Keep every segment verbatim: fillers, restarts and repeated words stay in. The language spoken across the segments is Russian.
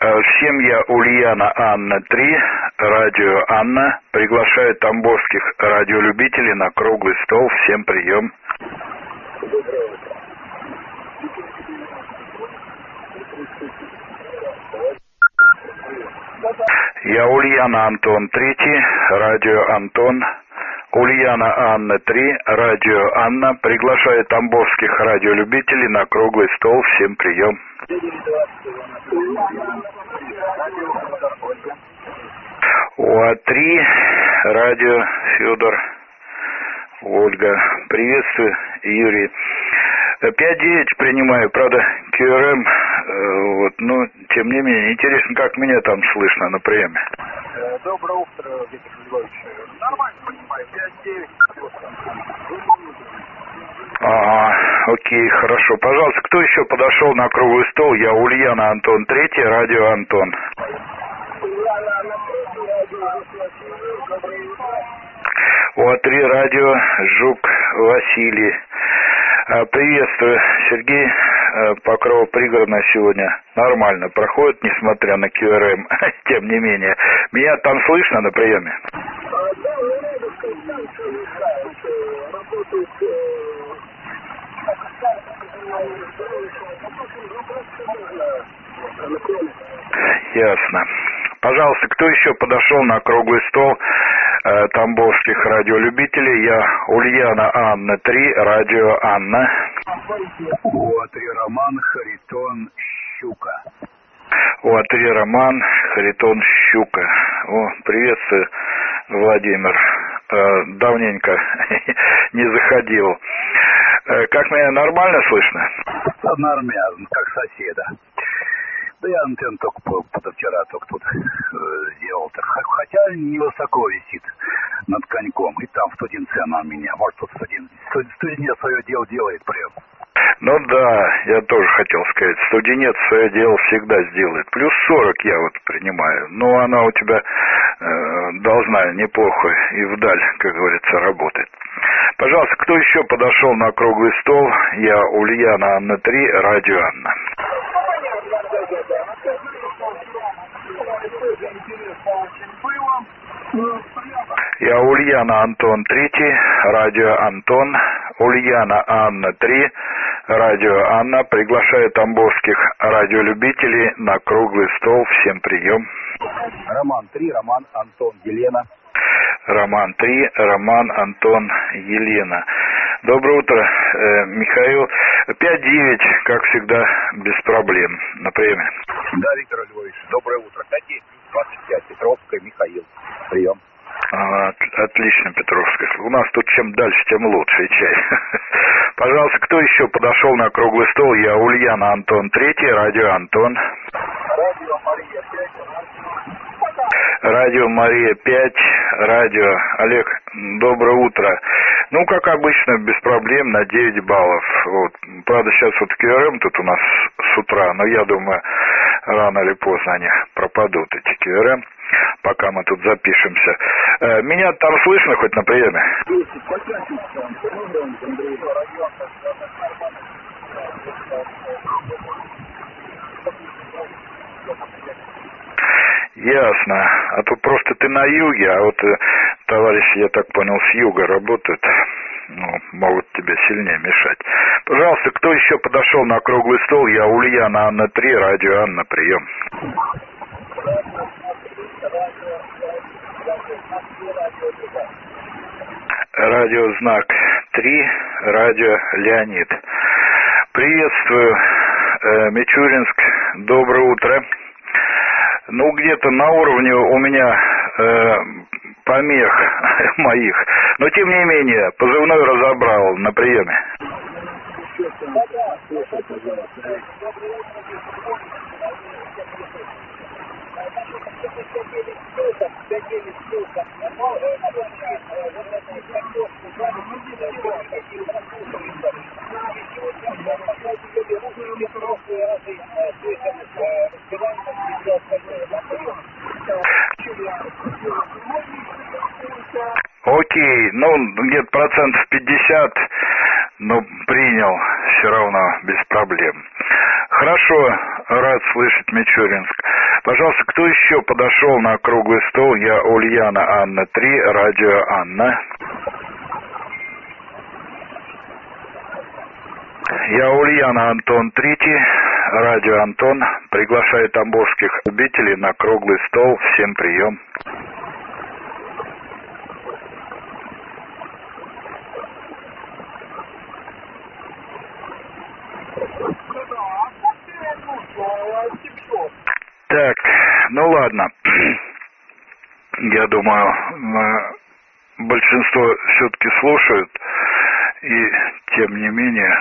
Всем я Ульяна Анна три, радио Анна, приглашает тамбовских радиолюбителей на круглый стол. Всем прием. Я Ульяна Антон третий, радио Антон. Ульяна Анна три, радио Анна, приглашает тамбовских радиолюбителей на круглый стол. Всем прием. ОА три, радио Федор, Ольга. Приветствую, Юрий. пять девять принимаю, правда, КРМ, вот, но тем не менее, интересно, как меня там слышно на приеме. Доброе утро, Виктор Львович. Нормально понимаю, пять девять. Ага, окей, хорошо. Пожалуйста, кто еще подошел на круглый стол? Я Ульяна Антон третий, радио Антон. ОА три, радио Жук Василий. Приветствую, Сергей. Покров пригородно сегодня нормально проходит, несмотря на КРМ. Тем не менее, меня там слышно на приеме? Ясно. Пожалуйста, кто еще подошел на круглый стол э, тамбовских радиолюбителей? Я Ульяна Анна три, радио Анна. ОА три Роман, Харитон, Щука. ОА три Роман, Харитон, Щука. О, приветствую, Владимир. Э, давненько не заходил. Э, как меня нормально слышно? Нормально, как соседа. Да я антенну только позавчера только тут э, сделал. Хотя невысоко висит над коньком. И там студенция на меня. Вот тут студент, студент свое дело делает прям. Ну да, я тоже хотел сказать. Студенец свое дело всегда сделает. Плюс сорок я вот принимаю. Но она у тебя э, должна неплохо и вдаль, как говорится, работать. Пожалуйста, кто еще подошел на круглый стол? Я Ульяна Анна три, радио Анна. Я Ульяна Антон третий, радио Антон. Ульяна Анна три, радио Анна, приглашает тамбовских радиолюбителей на круглый стол. Всем прием. Роман три, Роман, Антон, Елена. Роман три, Роман, Антон, Елена. Доброе утро, э, Михаил. пять девять, как всегда, без проблем. На приеме. Да, Виктор Львович, доброе утро. пять девять двадцать пять, Петровская, Михаил. Прием. А, отлично, Петровская. У нас тут чем дальше, тем лучше чай. Пожалуйста, кто еще подошел на круглый стол? Я Ульяна Антон третий, радио Антон. Радио Мария пять. Радио Мария пять, радио Олег, доброе утро. Ну, как обычно, без проблем, на девять баллов. Вот. Правда, сейчас вот КРМ тут у нас с утра, но я думаю, рано или поздно они пропадут, эти КРМ, пока мы тут запишемся. Э, меня там слышно хоть на приеме? Ясно. А то просто ты на юге, а вот э, товарищи, я так понял, с юга работают. Ну, могут тебе сильнее мешать. Пожалуйста, кто еще подошел на круглый стол? Я Ульяна Анна три, радио Анна, прием. Радио Знак три, радио Леонид. Приветствую, э, Мичуринск, доброе утро. Ну, где-то на уровне у меня э, помех моих. Но, тем не менее, позывной разобрал на приеме. Окей, ну, где-то процентов пятьдесят, но принял все равно без проблем. Хорошо, рад слышать, Мичуринск. Пожалуйста, кто еще подошел на круглый стол? Я Ульяна Анна три, радио Анна. Я Ульяна Антон Третий, радио Антон. Приглашаю тамбовских любителей на круглый стол. Всем прием. Так, ну ладно. Я думаю, большинство все-таки слушают. И тем не менее,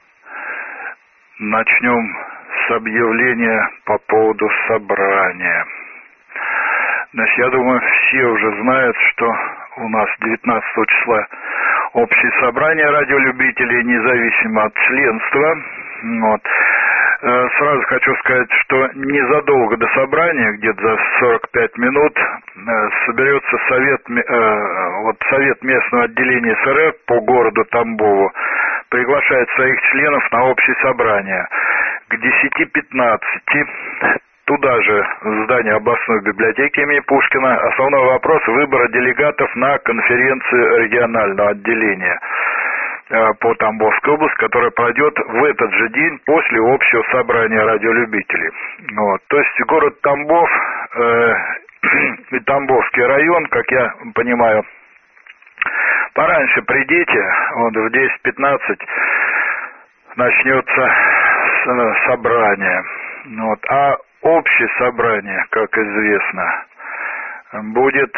начнем с объявления по поводу собрания. Значит, я думаю, все уже знают, что у нас девятнадцатого числа общее собрание радиолюбителей, независимо от членства. Вот. Сразу хочу сказать, что незадолго до собрания, где-то за сорок пять минут, соберется совет, вот, совет местного отделения эс эр эр по городу Тамбову, приглашает своих членов на общее собрание. К десяти пятнадцати туда же, в здание областной библиотеки имени Пушкина, основной вопрос выбора делегатов на конференцию регионального отделения по Тамбовской области, которая пройдет в этот же день после общего собрания радиолюбителей. Вот. То есть город Тамбов э, и Тамбовский район, как я понимаю, пораньше придите, вот в десять пятнадцать начнется собрание. Вот. А общее собрание, как известно, будет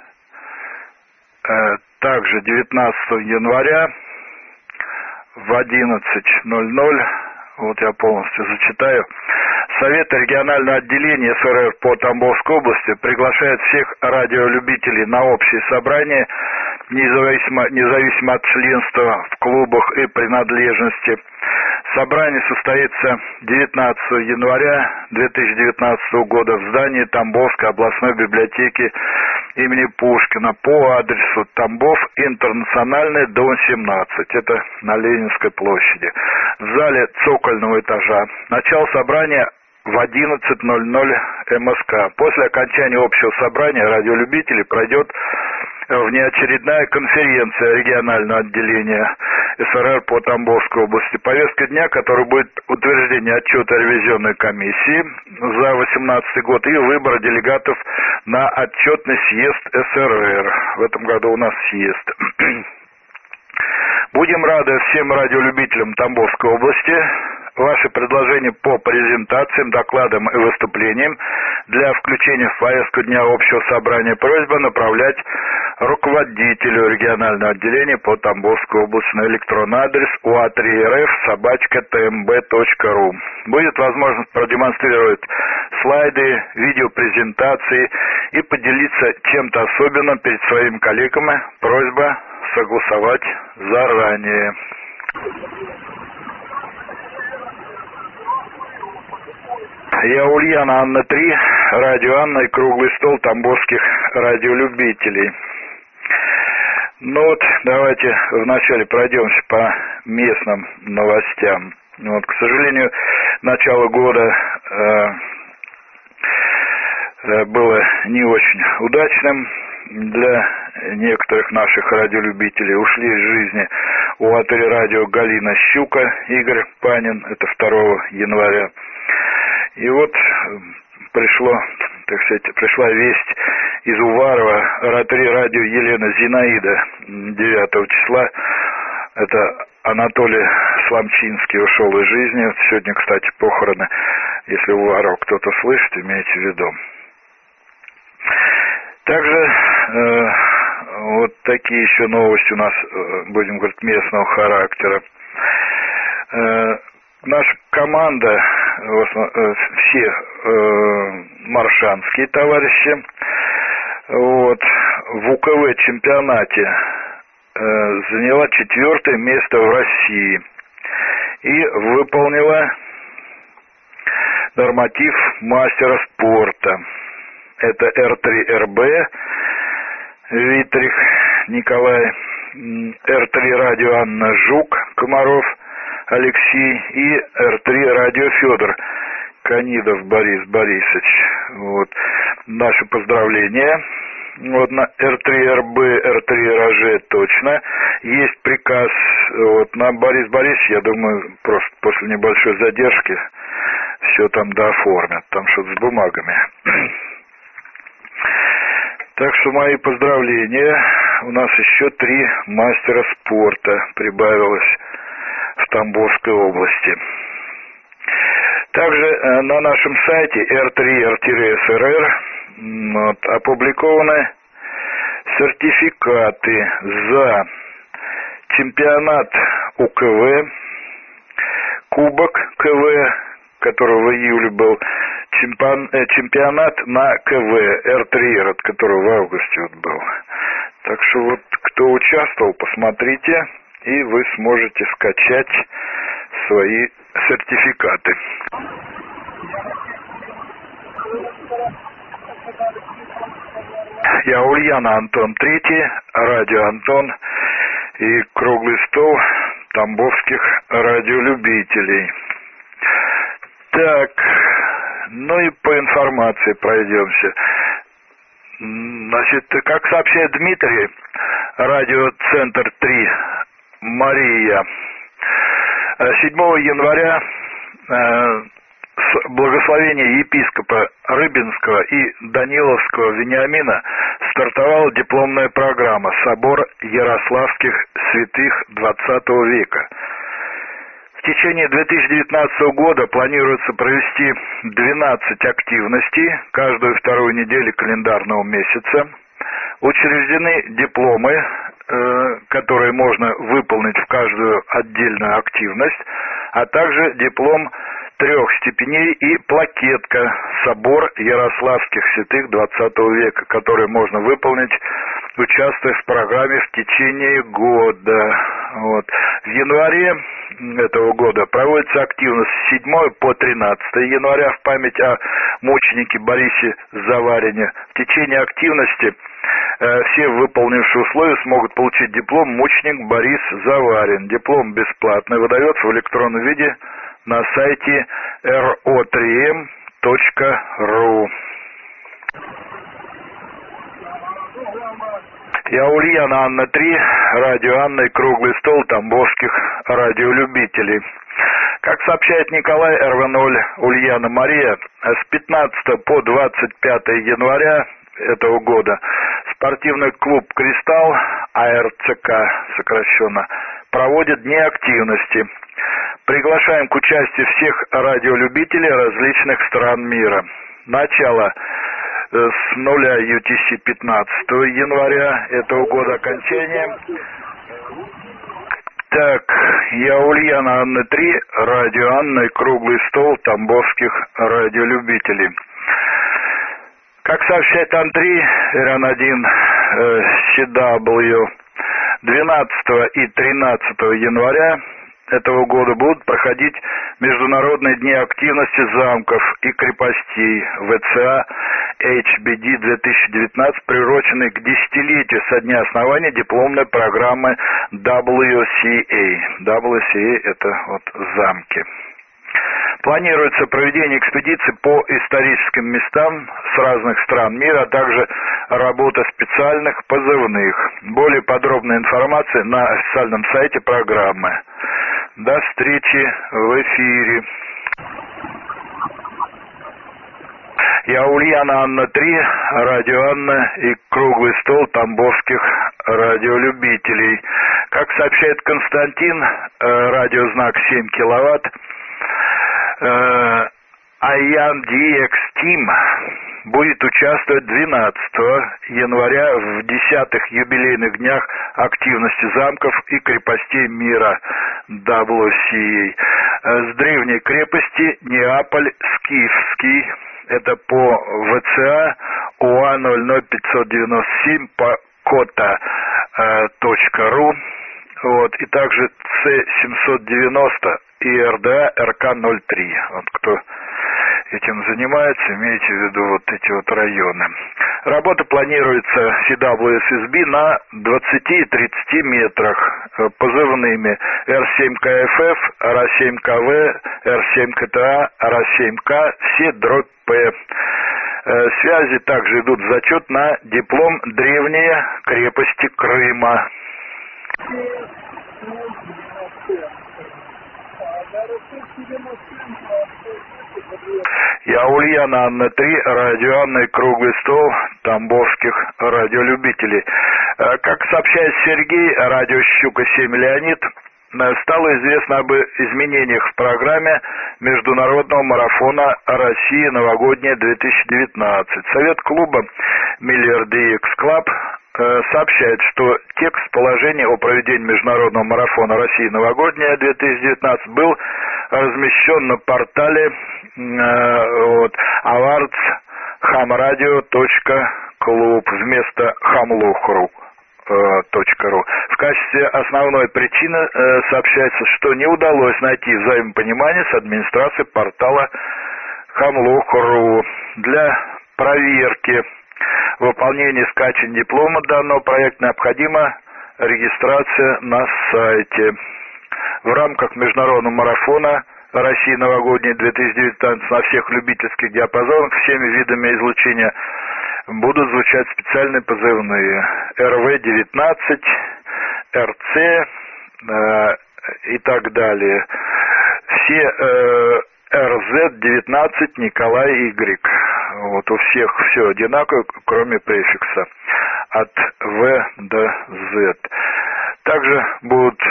э, также девятнадцатого января в одиннадцать ноль ноль, вот я полностью зачитаю. Совет регионального отделения эс эр эр по Тамбовской области приглашает всех радиолюбителей на общее собрание, независимо, независимо от членства в клубах и принадлежности. Собрание состоится девятнадцатого января две тысячи девятнадцатого года в здании Тамбовской областной библиотеки имени Пушкина по адресу Тамбов, Интернациональный, дом семнадцать. Это на Ленинской площади. В зале цокольного этажа. Начало собрания в одиннадцать ноль ноль эм эс ка. После окончания общего собрания радиолюбителей пройдет внеочередная конференция регионального отделения эс эр эр по Тамбовской области. Повестка дня, которая будет утверждение отчета ревизионной комиссии за восемнадцатый год и выбор делегатов на отчетный съезд эс эр эр. В этом году у нас съезд. Будем рады всем радиолюбителям Тамбовской области. Ваши предложения по презентациям, докладам и выступлениям для включения в повестку дня общего собрания просьба направлять руководителю регионального отделения по Тамбовской области на электронный адрес у а три эр эф собака тэ эм бэ точка ру. Будет возможность продемонстрировать слайды, видеопрезентации и поделиться чем-то особенным перед своими коллегами. Просьба согласовать заранее. Я Ульяна Анна три, радио Анна и круглый стол тамбовских радиолюбителей. Ну вот, давайте вначале пройдемся по местным новостям. Вот, к сожалению, начало года э, э, было не очень удачным для некоторых наших радиолюбителей. Ушли из жизни у а три радио Галина Щука, Игорь Панин, это второго января. И вот пришло, так сказать, пришла весть из Уварова, а три радио Елена Зинаида девятого числа. Это Анатолий Сламчинский ушел из жизни. Вот сегодня, кстати, похороны. Если Уваров кто-то слышит, имейте в виду. Также э, вот такие еще новости у нас, э, будем говорить, местного характера. Э, наша команда, все э, маршанские товарищи, вот, в у ка вэ чемпионате э, заняла четвертое место в России и выполнила норматив мастера спорта. Это эр три эр бэ Витрих Николай, эр три радио Анна Жук Комаров Алексей и эр три радио Федор Канидов Борис Борисович. Вот. Наши поздравления. Вот на эр три эр бэ, эр три эр жэ точно. Есть приказ вот, на Борис Борисович, я думаю, просто после небольшой задержки все там дооформят. Там что-то с бумагами. Так что мои поздравления. У нас еще три мастера спорта прибавилось в Тамбовской области. Также э, на нашем сайте эр три эр эс эр эр вот, опубликованы сертификаты за чемпионат у ка вэ, кубок ка вэ, который в июле был, чемпион, э, чемпионат на ка вэ эр три эр, который в августе вот был. Так что вот кто участвовал, посмотрите, и вы сможете скачать свои сертификаты. Я Ульяна, Антон Третий, радио Антон и круглый стол тамбовских радиолюбителей. Так, ну и по информации пройдемся. Значит, как сообщает Дмитрий, радиоцентр три, Мария, седьмого января э, с благословения епископа Рыбинского и Даниловского Вениамина стартовала дипломная программа «Собор Ярославских святых двадцатого века». В течение две тысячи девятнадцатого года планируется провести двенадцать активностей каждую вторую неделю календарного месяца. Учреждены дипломы, э, которые можно выполнить в каждую отдельную активность, а также диплом трех степеней и плакетка «Собор Ярославских святых двадцатого века», который можно выполнить, участвуя в программе в течение года. Вот. В январе этого года проводится активность с седьмого по тринадцатое января в память о мученике Борисе Заварине. В течение активности э, все выполнившие условия смогут получить диплом «Мученик Борис Заварин». Диплом бесплатный, выдается в электронном виде на сайте эр о три эм точка ру. Я Ульяна, Анна три, радио Анна и круглый стол тамбовских радиолюбителей. Как сообщает Николай, эр вэ ноль, Ульяна Мария, с пятнадцатого по двадцать пятое января этого года спортивный клуб «Кристалл», а эр цэ ка сокращенно, проводит дни активности. Приглашаем к участию всех радиолюбителей различных стран мира. Начало с нуля ю ти си пятнадцатого января этого года, окончание. Так, я Ульяна, Анна три, радио Анна и круглый стол тамбовских радиолюбителей. Как сообщает Ан три, эр эн один, э, си дабл ю, двенадцатого и тринадцатого января этого года будут проходить Международные дни активности замков и крепостей вэ цэ а эйч би ди две тысячи девятнадцать, приуроченный к десятилетию со дня основания дипломной программы дабл ю си эй. дабл ю си эй – это вот замки. Планируется проведение экспедиций по историческим местам с разных стран мира, а также работа специальных позывных. Более подробная информация на официальном сайте программы. До встречи в эфире. Я Ульяна, Анна три, радио Анна и круглый стол тамбовских радиолюбителей. Как сообщает Константин, радиознак семь киловатт, Аян ди экс Team будет участвовать двенадцатого января в десятых юбилейных днях активности замков и крепостей мира дабл ю си эй. С древней крепости Неаполь Скифский, это по вэ цэ а о а ноль ноль пятьсот девяносто семь по кота точка ру, вот, и также цэ семьсот девяносто и эр дэ а эр ка ноль три. Вот кто этим занимается, имейте в виду вот эти вот районы. Работа планируется си дабл ю эс эс би на двадцати-тридцати метрах позывными эр семь ка эф эф, эр семь ка вэ, эр семь ка тэ а, эр семь ка, все дробь П. Связи также идут в зачет на диплом «Древние крепости Крыма». Я Ульяна Анна три, радио Анна и круглый стол тамбовских радиолюбителей. Как сообщает Сергей, радио Щука семь Леонид, стало известно об изменениях в программе международного марафона «Россия новогодняя две тысячи девятнадцать». Совет клуба «Миллиарды Икс Клаб» сообщает, что текст положения о проведении международного марафона «Россия новогодняя две тысячи девятнадцать» был размещен на портале вот, awards хамрадио точка клуб вместо хамлохру. .ру. В качестве основной причины э, сообщается, что не удалось найти взаимопонимание с администрацией портала хамлох.ру. Для проверки выполнения и скачивания диплома данного проекта необходима регистрация на сайте. В рамках международного марафона «Россия новогодняя две тысячи девятнадцать» на всех любительских диапазонах всеми видами излучения будут звучать специальные позывные эр вэ девятнадцать, эр цэ э, и так далее. Все э, эр зет девятнадцать, Николай Y. Вот у всех все одинаково, кроме префикса от В до Z. Также будут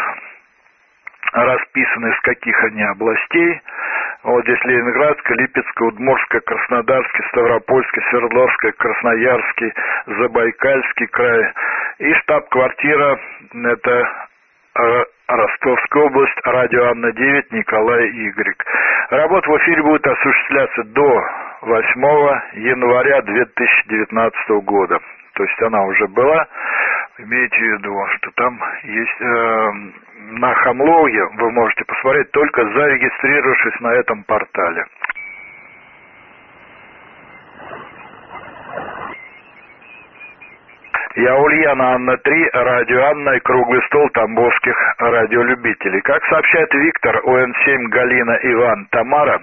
расписаны, из каких они областей. Вот здесь Ленинградская, Липецкая, Удмуртская, Краснодарский, Ставропольский, Свердловский, Красноярский, Забайкальский край. И штаб-квартира — это э, Ростовская область, радио Анна девять, Николай Y. Работа в эфире будет осуществляться до восьмого января две тысячи девятнадцатого года. То есть она уже была. Имейте в виду, что там есть э, на Хамлоге вы можете посмотреть, только зарегистрировавшись на этом портале. Я Ульяна Анна три, радио Анна и круглый стол тамбовских радиолюбителей. Как сообщает Виктор, О Н семь, Галина, Иван, Тамара,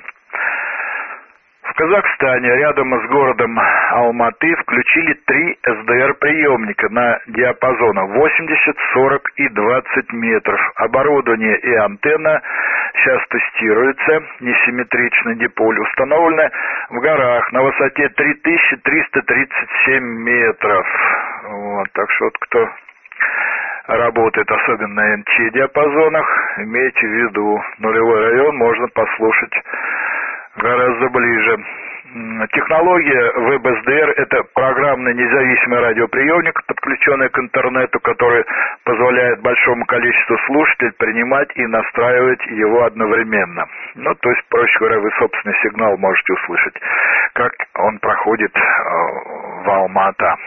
в Казахстане рядом с городом Алматы включили три эс дэ эр-приемника на диапазонах восемьдесят, сорок и двадцать метров. Оборудование и антенна сейчас тестируются, несимметричный диполь, установлены в горах на высоте три тысячи триста тридцать семь метров. Вот, так что вот кто работает особенно на эн че диапазонах, имейте в виду, нулевой район можно послушать гораздо ближе. Технология веб эс дэ эр – это программный независимый радиоприемник, подключенный к интернету, который позволяет большому количеству слушателей принимать и настраивать его одновременно. Ну, то есть, проще говоря, вы собственный сигнал можете услышать, как он проходит в Алма-Ата.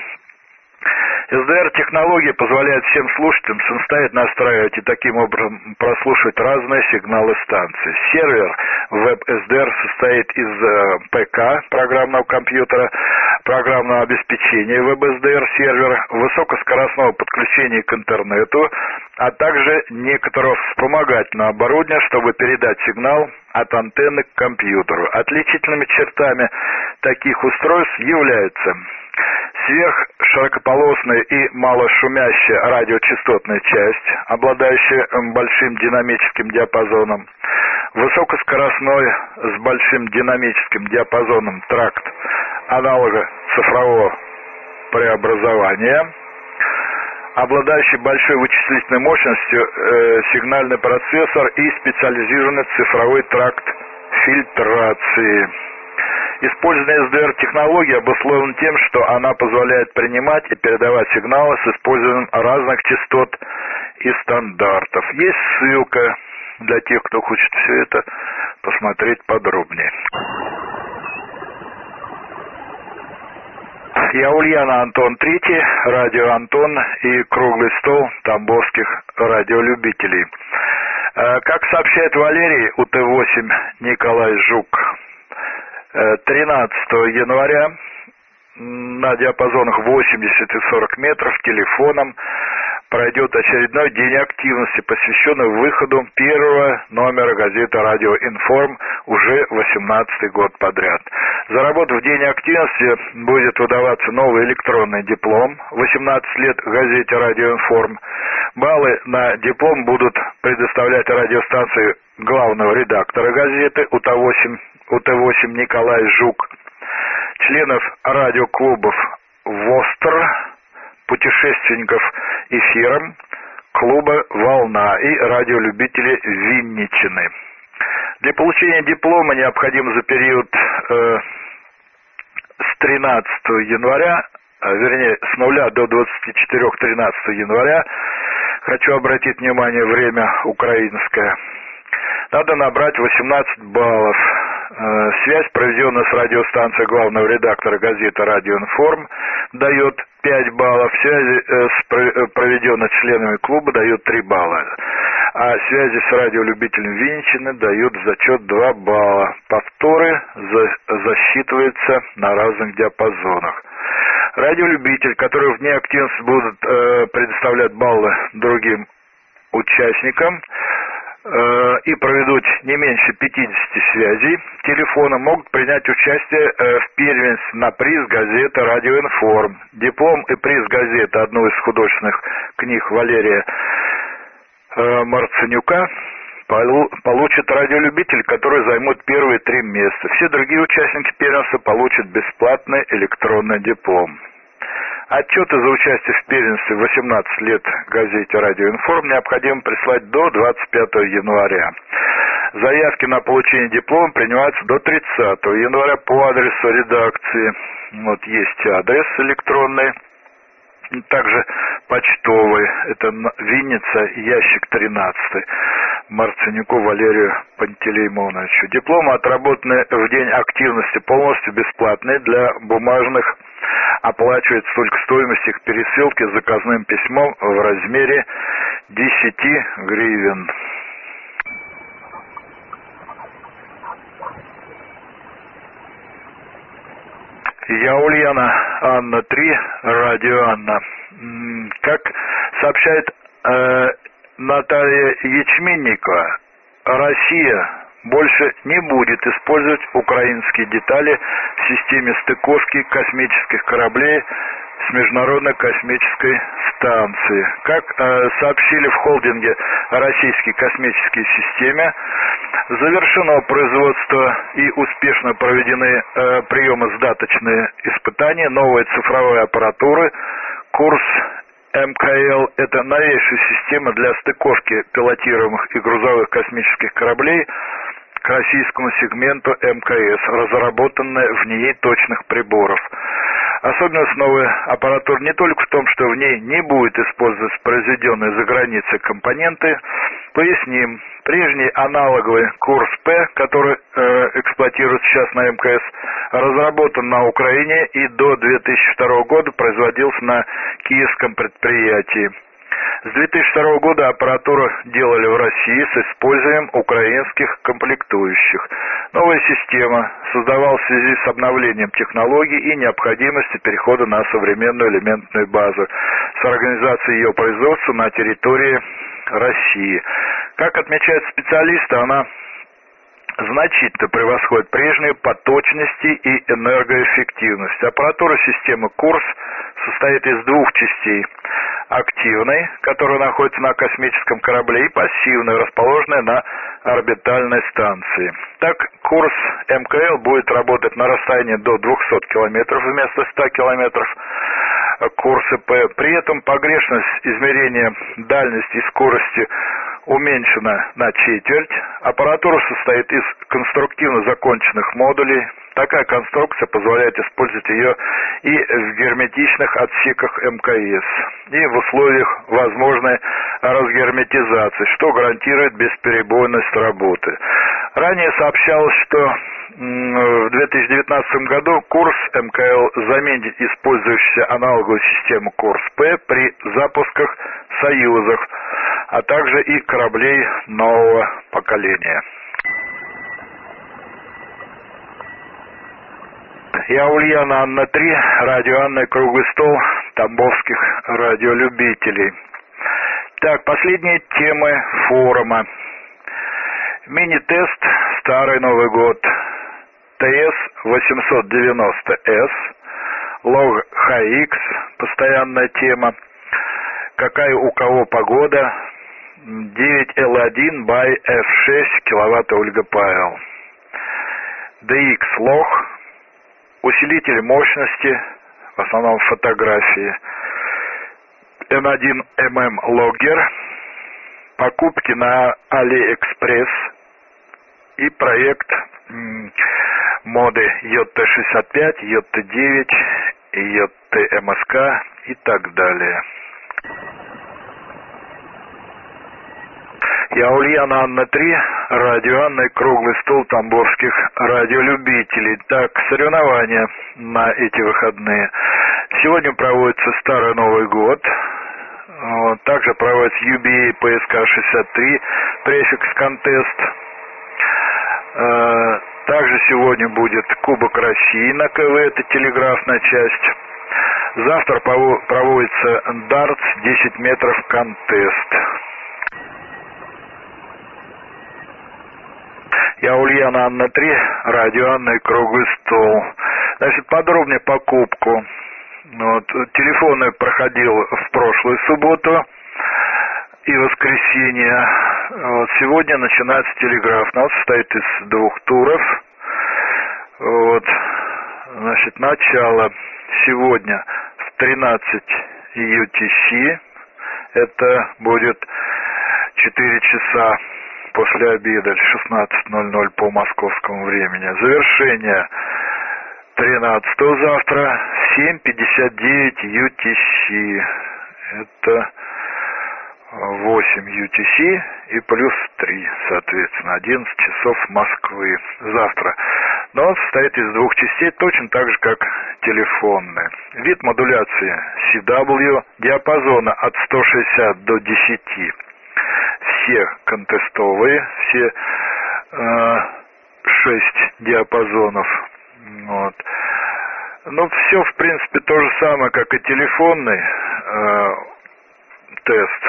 эс дэ эр-технология позволяет всем слушателям самостоятельно настраивать и таким образом прослушивать разные сигналы станции. Сервер веб эс дэ эр состоит из э, пэ ка, программного компьютера, программного обеспечения веб эс дэ эр сервера, высокоскоростного подключения к интернету, а также некоторого вспомогательного оборудования, чтобы передать сигнал от антенны к компьютеру. Отличительными чертами таких устройств являются сверхширокополосная и малошумящая радиочастотная часть, обладающая большим динамическим диапазоном, высокоскоростной с большим динамическим диапазоном тракт аналога цифрового преобразования, обладающий большой вычислительной мощностью э, сигнальный процессор и специализированный цифровой тракт фильтрации. Использование эс дэ эр-технологии обусловлено тем, что она позволяет принимать и передавать сигналы с использованием разных частот и стандартов. Есть ссылка для тех, кто хочет все это посмотреть подробнее. Я Ульяна Антон Третий, радио Антон и круглый стол тамбовских радиолюбителей. Как сообщает Валерий, У Т восемь Николай Жук, тринадцатого января на диапазонах восемьдесят и сорок метров телефоном пройдет очередной день активности, посвященный выходу первого номера газеты «Радио Информ» уже восемнадцатый год подряд. За работу в день активности будет выдаваться новый электронный диплом восемнадцать лет газете «Радио Информ». Баллы на диплом будут предоставлять радиостанции главного редактора газеты У Т восемь, У Т восемь Николай Жук, членов радиоклубов «Востер», путешественников эфиром, клуба «Волна» и радиолюбители Винничины. Для получения диплома необходимо за период э, с тринадцатого января, а, вернее, с нуля до двадцати четырёх тринадцатого января, хочу обратить внимание, время украинское, надо набрать восемнадцать баллов. Э, связь, проведенная с радиостанцией главного редактора газеты «Радио Информ», дает пять баллов, связи э, с проведенной членами клуба дает три балла, а связи с радиолюбителем Винничины дают в зачет два балла. Повторы за, засчитываются на разных диапазонах. Радиолюбитель, который в дне активности будут э, предоставлять баллы другим участникам э, и проведут не меньше пятидесяти связей телефона, могут принять участие э, в первенстве на приз газеты «Радио Информ». Диплом и приз газеты одной из художественных книг Валерия э, Марценюка получит радиолюбитель, который займут первые три места. Все другие участники первенства получат бесплатный электронный диплом. Отчеты за участие в первенстве восемнадцать лет газете «Радио Информ» необходимо прислать до двадцать пятого января. Заявки на получение диплома принимаются до тридцатого января по адресу редакции. Вот есть адрес электронный, также почтовый. Это Винница, ящик тринадцатый. Марценюку Валерию Пантелеймоновичу. Дипломы, отработанные в день активности, полностью бесплатные для бумажных, оплачивается только стоимость их пересылки с заказным письмом в размере десяти гривен. Я Ульяна, Анна три, радио Анна. Как сообщает э, Наталья Ячменникова, Россия больше не будет использовать украинские детали в системе стыковки космических кораблей с Международной космической станции. Как э, сообщили в холдинге «Российские космические системы», завершено производство и успешно проведены э, приемо-сдаточные испытания новой цифровой аппаратуры. Курс эм ка эл – это новейшая система для стыковки пилотируемых и грузовых космических кораблей к российскому сегменту эм ка эс, разработанная в ней точных приборов. Особенность новой аппаратуры не только в том, что в ней не будет использоваться произведенные за границей компоненты. Поясним, прежний аналоговый курс П, который э, эксплуатируется сейчас на эм ка эс, разработан на Украине и до две тысячи второго года производился на киевском предприятии. С две тысячи второго года аппаратуру делали в России с использованием украинских комплектующих. Новая система создавалась в связи с обновлением технологий и необходимостью перехода на современную элементную базу с организацией ее производства на территории России. Как отмечают специалисты, она значительно превосходит прежнюю по точности и энергоэффективности. Аппаратура системы Курс состоит из двух частей. Активной, которая находится на космическом корабле, и пассивной, расположенной на орбитальной станции. Так, курс эм ка эл будет работать на расстоянии до двухсот километров вместо ста километров курса П. При этом погрешность измерения дальности и скорости уменьшена на четверть. Аппаратура состоит из конструктивно законченных модулей. Такая конструкция позволяет использовать ее и в герметичных отсеках эм ка эс, и в условиях возможной разгерметизации, что гарантирует бесперебойность работы. Ранее сообщалось, что в две тысячи девятнадцатом году курс эм ка эл заменит использующуюся аналоговую систему курс П при запусках союзов, а также и кораблей нового поколения. Я Ульяна, Анна три, радио Анна и круглый стол тамбовских радиолюбителей. Так, последние темы форума. Мини-тест «Старый Новый год». ТС восемьсот девяносто эс, лог эйч икс, постоянная тема. Какая у кого погода? девять эл один by эф шесть, киловатт Ольга Павел. ди икс лог, усилитель мощности, в основном фотографии. эн один эм эм логгер, покупки на AliExpress и проект м, моды ю ти шестьдесят пять, ю ти девять, ю ти эм эс ка и так далее. Я Ульяна, Анна три, радио Анна и круглый стол тамбовских радиолюбителей. Так, соревнования на эти выходные. Сегодня проводится Старый Новый год. Вот, также проводится ю би эй пэ эс ка шестьдесят три, префикс контест. Также сегодня будет Кубок России на ка вэ, это телеграфная часть. Завтра проводится дартс десять метров контест. Я Ульяна, Анна три, радио Анна и круглый стол. Значит, подробнее покупку. Вот, телефоны проходил в прошлую субботу и воскресенье. Вот, сегодня начинается телеграф. Он состоит из двух туров. Вот, значит, начало сегодня в тринадцать ю ти си. Это будет четыре часа после обеда, шестнадцать ноль ноль по московскому времени. Завершение тринадцатого завтра, семь пятьдесят девять ю ти си. Это восемь ю ти си и плюс три, соответственно, одиннадцать часов Москвы завтра. Но он состоит из двух частей, точно так же, как телефонный. Вид модуляции си дабл ю, диапазона от ста шестидесяти до десяти. Все контестовые, все э, шесть диапазонов. Вот. Ну, все, в принципе, то же самое, как и телефонный э, тест.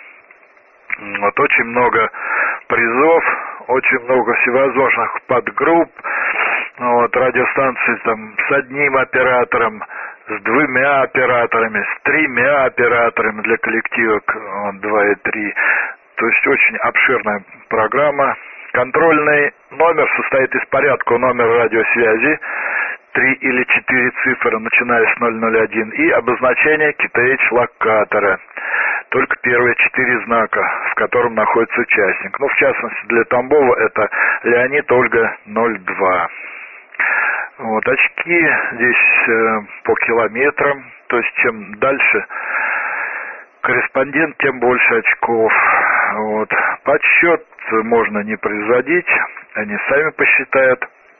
Вот, очень много призов, очень много всевозможных подгрупп. Вот, радиостанции там с одним оператором, с двумя операторами, с тремя операторами для коллектива вот, два и три. То есть очень обширная программа. Контрольный номер состоит из порядка номера радиосвязи, три или четыре цифры, начиная с ноль ноль один, и обозначение кей ти эйч локатора. Только первые четыре знака, в котором находится участник. Ну, в частности, для Тамбова это Леонид Ольга ноль два. Вот, очки здесь э, по километрам, то есть чем дальше корреспондент, тем больше очков. Вот. Подсчет можно не производить, они сами посчитают.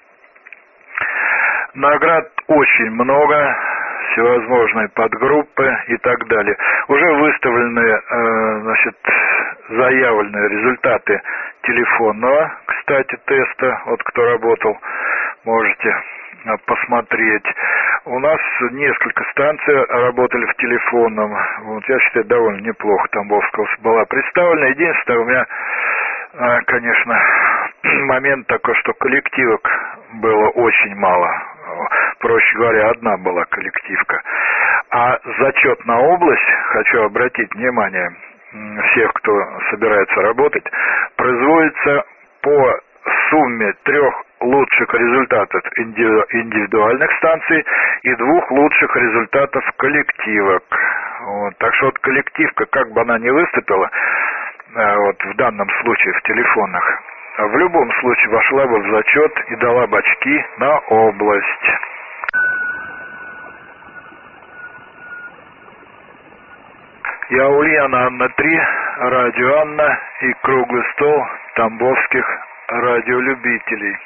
Наград очень много, всевозможные подгруппы и так далее. Уже выставлены, э, значит, заявленные результаты телефонного, кстати, теста, вот кто работал, можете посмотреть. У нас несколько станций работали в телефонном. Вот, я считаю, довольно неплохо Тамбовского была представлена. Единственное, у меня, конечно, момент такой, что коллективок было очень мало. Проще говоря, одна была коллективка. А зачет на область, хочу обратить внимание всех, кто собирается работать, производится по сумме трех лучших результатов индивидуальных станций и двух лучших результатов коллективок. Вот. Так что вот коллективка, как бы она ни выступила, вот в данном случае в телефонах, в любом случае вошла бы в зачет и дала бы очки на область. Я Ульяна, Анна три, радио Анна и круглый стол тамбовских радиолюбителей.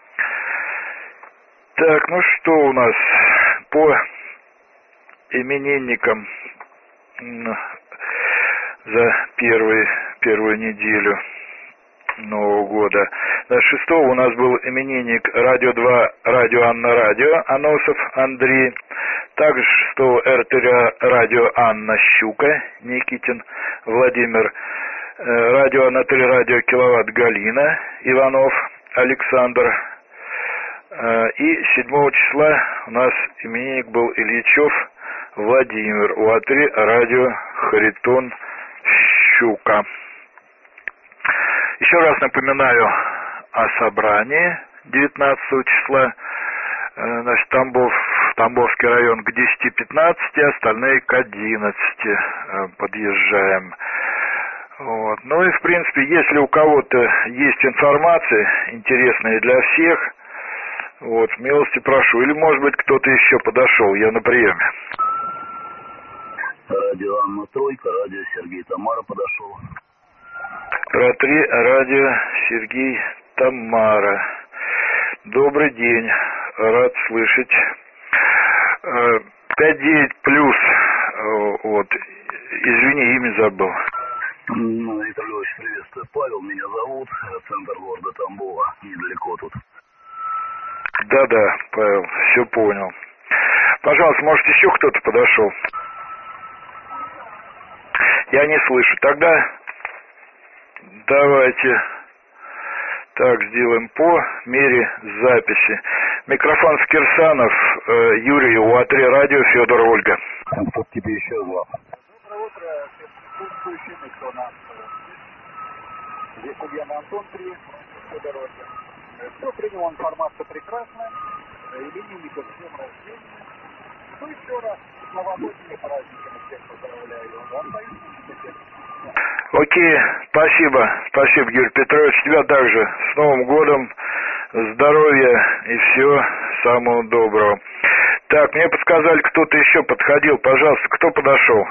Так, ну что у нас по именинникам за первые, первую неделю? Нового года. шестого у нас был именинник Радио два, Радио Анна Радио, Аносов Андрей. Также шестого эр тэ Радио Анна Щука, Никитин Владимир. Радио Анна три, Радио Киловатт Галина, Иванов Александр. И седьмого числа у нас именинник был Ильичев Владимир, у а три Радио Харитон Щука. Еще раз напоминаю о собрании девятнадцатого числа. Значит, Тамбов, Тамбовский район к десяти пятнадцати, остальные к одиннадцати подъезжаем. Вот. Ну и в принципе, если у кого-то есть информация интересная для всех, вот, милости прошу. Или может быть кто-то еще подошел, я на приеме. Радио Анна Тройка, радио Сергей Тамара подошел. Ра-три, радио Сергей Тамара. Добрый день, рад слышать. пять девять плюс, вот, извини, имя забыл. Виктор Львович, приветствую. Павел меня зовут, центр города Тамбова, недалеко тут. Да-да, Павел, все понял. Пожалуйста, может еще кто-то подошел? Я не слышу. Тогда давайте так сделаем по мере записи. Микрофон с Кирсанов, э, Юрий, у а три Радио, Федор, Ольга. Кто тебе еще звал? Доброе утро, присутствующий кто нас. Здесь Ульяна Антон три, Федор, Ольга. Все, принял информацию прекрасная. Именинников с днем рождения. Ну еще раз, с новогодними праздниками всех поздравляю. Вам дают теперь. Окей, спасибо, спасибо, Юрий Петрович, тебя также с Новым годом, здоровья и всего самого доброго. Так, мне подсказали, кто-то еще подходил, пожалуйста, кто подошел?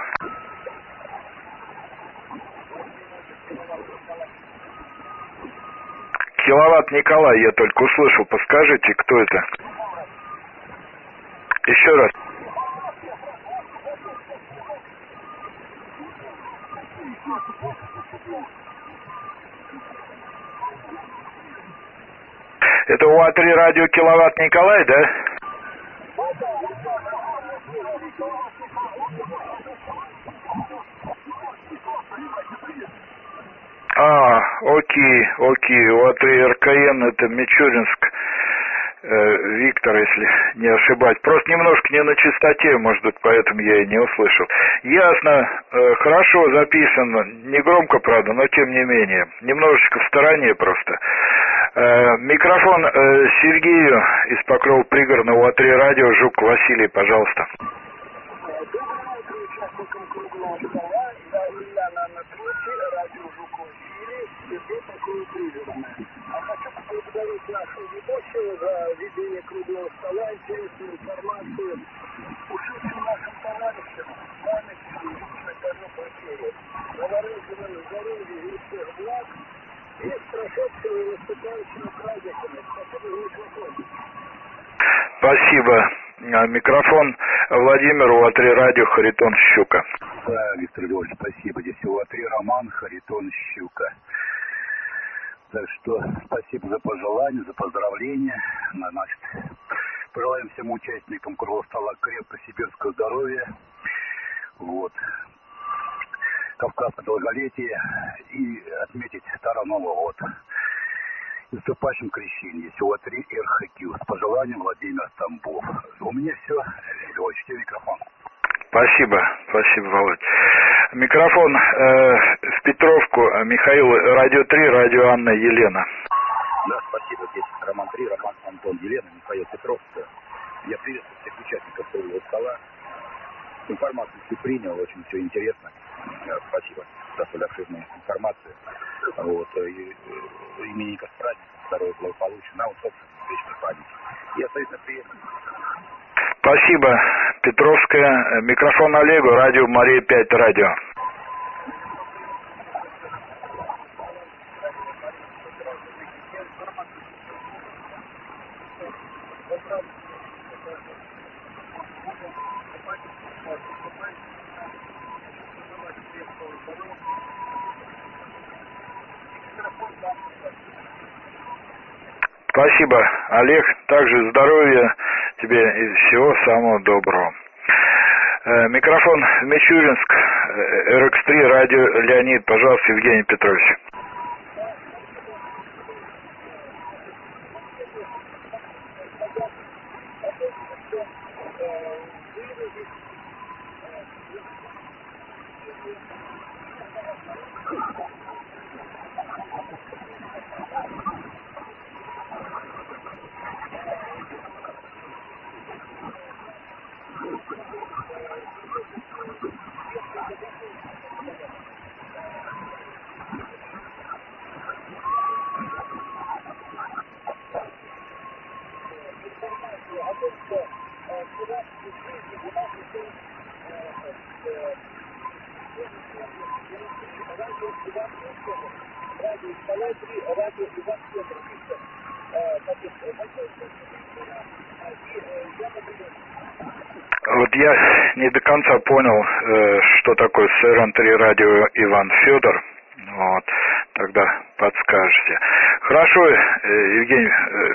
Киловатт Николай, я только услышал, подскажите, кто это? Еще раз. Это у а три Радио Киловатт Николай, да? А, окей, окей, у а три эр ка эн, это Мичуринск, э, Виктор, если не ошибаюсь. Просто немножко не на частоте, может быть, поэтому я и не услышал. Ясно, э, хорошо записано, не громко, правда, но тем не менее, немножечко в стороне просто. Э, микрофон э, Сергею из Покрова пригородного у а три Радио, Жук Василий, пожалуйста. А хочу поблагодарить нашу ведущую за ведение круглого стола, интересную информацию, ушедшим нашим товарищам, памятью личной далекой серии. Навороженным здоровья и всех благ, и с прошедшими и наступающими праздниками. Спасибо за микрофон. Спасибо. Микрофон Владимир, у а три Радио, Харитон Щука. Да, Виктор Львович, спасибо. Здесь у а три Роман, Харитон Щука. Так что спасибо за пожелания, за поздравления. Значит, пожелаем всем участникам круглого стола крепкого сибирского здоровья. Вот. Кавказское долголетие и отметить Старый Новый год. И наступающим крещением. у а три эр ха кью. С пожеланием Владимир Тамбов. У меня все. Львович, тебе микрофон. Спасибо, спасибо, Володь. Микрофон э, в Петровку, Михаил, Радио три, Радио Анна, Елена. Да, спасибо. Здесь Роман три, Роман Антон, Елена, Михаил Петровка. Я приветствую всех участников круглого стола. Информацию все принял, очень все интересно. Спасибо за столь обширную информацию. Вот, и, и, именинников с праздником, здоровья, благополучия, нам, собственно, вечной памяти. И остаюсь на приеме. Спасибо, Петровская. Микрофон Олегу, Радио Мария пять, Радио. Спасибо, Олег. Также здоровья тебе и всего самого доброго. Микрофон Мичуринск, эр икс три, радио Леонид. Пожалуйста, Евгений Петрович. Вот я не до конца понял, что такое эс эр эн три радио Иван Федор. Вот, тогда подскажете. Хорошо, Евгений,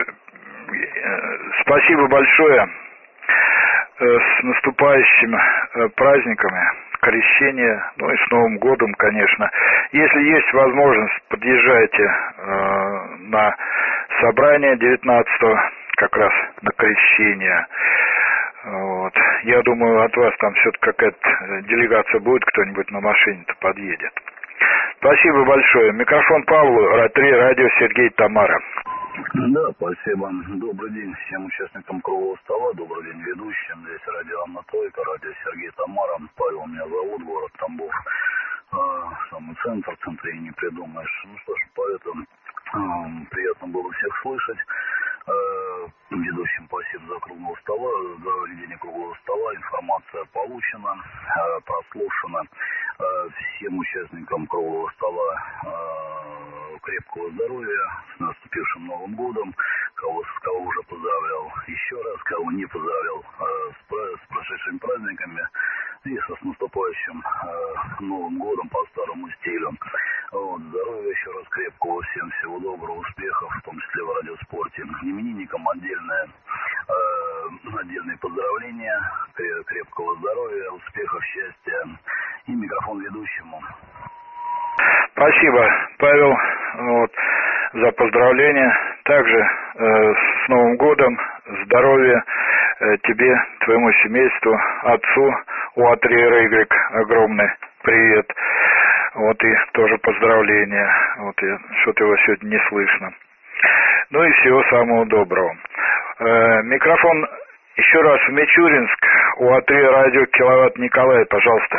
спасибо большое. С наступающими праздниками Крещения, ну и с Новым годом, конечно. Если есть возможность, подъезжайте э, на собрание девятнадцатого, как раз на Крещение. Вот. Я думаю, от вас там все-таки какая-то делегация будет, кто-нибудь на машине-то подъедет. Спасибо большое. Микрофон Павлу, три радио Сергей, Тамара. Да, спасибо. Добрый день всем участникам круглого стола, добрый день ведущим. Здесь радио Анна Тойка, радио Сергей, Тамара. Павел меня зовут, город Тамбов. А, самый центр, в центре не придумаешь. Ну что ж, поэтому а, приятно было всех слышать. А, ведущим спасибо за круглого стола, за ведение круглого стола. Информация получена, а, прослушана. А, всем участникам круглого стола а, крепкого здоровья, с наступившим Новым годом. Кого, кого уже поздравлял еще раз, кого не поздравлял а, с, с прошедшими праздниками и со с наступающим а, Новым годом по старому стилю. Вот, здоровья еще раз крепкого, всем всего доброго, успехов, в том числе в радиоспорте. Именинникам отдельное, э, отдельные поздравления, крепкого здоровья, успехов, счастья и микрофон ведущему. Спасибо, Павел, вот, за поздравления. Также э, с Новым годом, здоровья э, тебе, твоему семейству, отцу, у А три эр игрек огромный привет. Вот и тоже поздравления. Вот я, что-то его сегодня не слышно. Ну и всего самого доброго. Э, микрофон еще раз в Мичуринск, у А три радио Киловатт Николай, пожалуйста.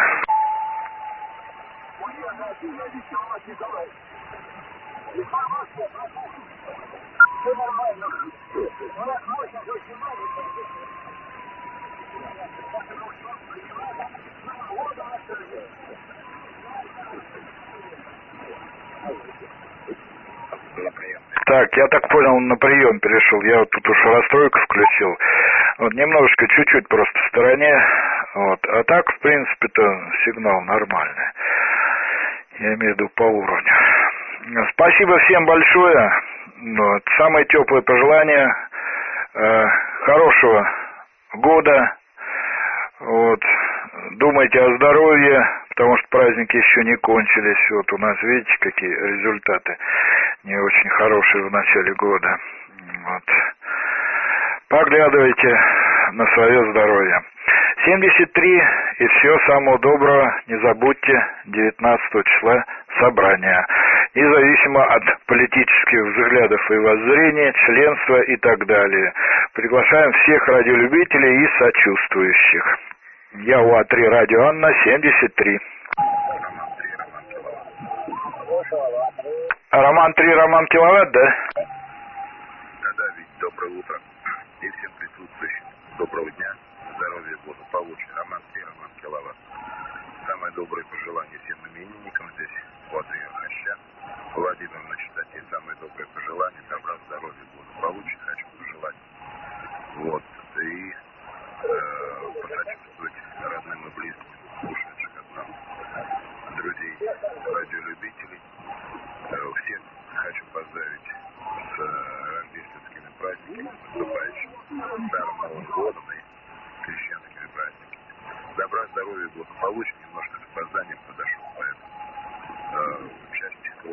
Так, я так понял, на прием перешел. Я вот тут уж расстройку включил. Вот немножечко, чуть-чуть просто в стороне. Вот. А так, в принципе-то, сигнал нормальный. Я имею в виду по уровню. Спасибо всем большое. Вот. Самые теплые пожелания. Э, хорошего года. Вот. Думайте о здоровье, потому что праздники еще не кончились. Вот у нас, видите, какие результаты не очень хорошие в начале года. Вот. Поглядывайте на свое здоровье. семьдесят три, и всего самого доброго. Не забудьте, девятнадцатого числа собрание. Независимо от политических взглядов и воззрений, членства и так далее. Приглашаем всех радиолюбителей и сочувствующих. Я у А три радио Анна, семьдесят три. Роман три, Роман Киловатт, да? Да-да, ведь доброе утро. И всем присутствующим доброго дня, здоровья, благополучия. Роман три, Роман Киловатт. Самое доброе пожелание всем именинникам здесь, Владимир Хаща. Владимир на частоте, самое доброе пожелание, добра, здоровья, благополучия хочу пожелать. Вот. И э, посочувствовать родным и близким, ушедших от нас друзей, радиолюбителей, всех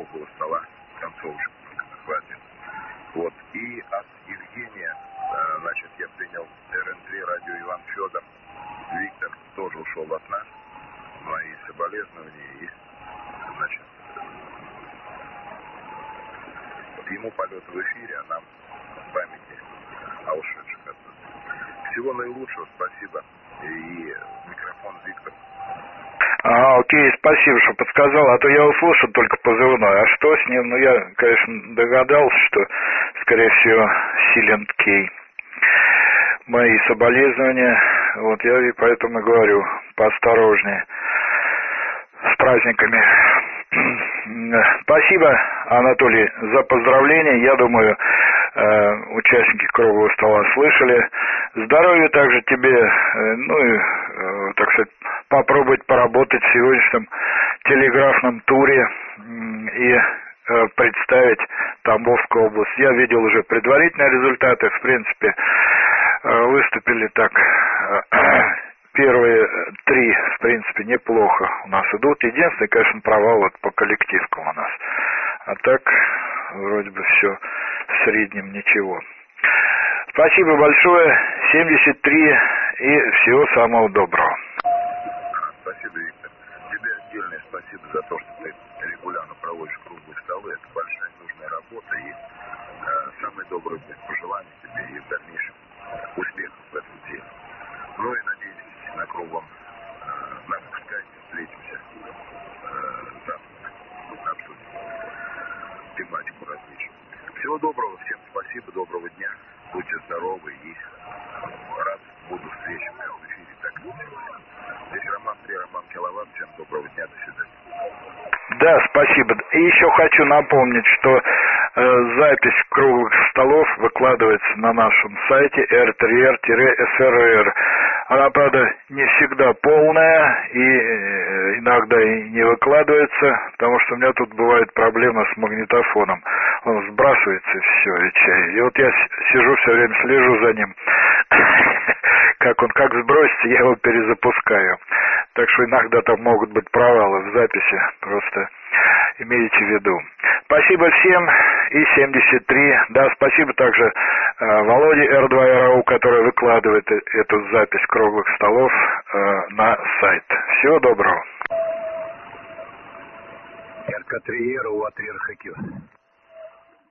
круглого стола, концовочку захватит. Вот. И от Евгения, значит, я принял эр эн три радио Иван Федор. Виктор тоже ушел от нас. Мои соболезнования и, значит, вот ему полет в эфире, а нам памяти о ушедших отсюда. Всего наилучшего, спасибо. И микрофон Виктор. А, окей, спасибо, что подсказал, а то я услышал только позывной. А что с ним? Ну, я, конечно, догадался, что, скорее всего, Silent K. Мои соболезнования, вот я и поэтому говорю, поосторожнее с праздниками. Спасибо, Анатолий, за поздравления. Я думаю, э, участники круглого стола слышали. Здоровья также тебе, э, ну и, э, так сказать, попробовать поработать в сегодняшнем телеграфном туре и э, представить Тамбовскую область. Я видел уже предварительные результаты, в принципе, э, выступили так... Э, Первые три, в принципе, неплохо у нас идут. Единственный, конечно, провал вот по коллективкам у нас. А так, вроде бы все в среднем ничего. Спасибо большое. семьдесят три и всего самого доброго. Спасибо, Виктор. Тебе отдельное спасибо за то, что ты регулярно проводишь круглые столы. Это большая нужная работа. И э, самые добрые пожелания тебе и в дальнейшем успехов в этом деле. Ну и надеюсь, на круглом э, наших скайпе встретимся э, завтра, обсудим тематику различную. Всего доброго, всем спасибо, доброго дня, будьте здоровы и рад буду встречам как в эфире, так и в телефоне. Здесь Роман три, Роман Киловатт, всем доброго дня, до свидания. Да, спасибо. И еще хочу напомнить, что э, запись круглых столов выкладывается на нашем сайте эр три эр эс эр эр. Она, правда, не всегда полная и э, иногда и не выкладывается, потому что у меня тут бывает проблема с магнитофоном. Он сбрасывается все, и чай. И вот я сижу все время, слежу за ним. Как он как сбросится, я его перезапускаю. Так что иногда там могут быть провалы в записи, просто имейте в виду. Спасибо всем и семьдесят три. Да, спасибо также э, Володе эр два эр а у, который выкладывает эту запись круглых столов э, на сайт. Всего доброго. эр ка три эр у Атрир Хакю.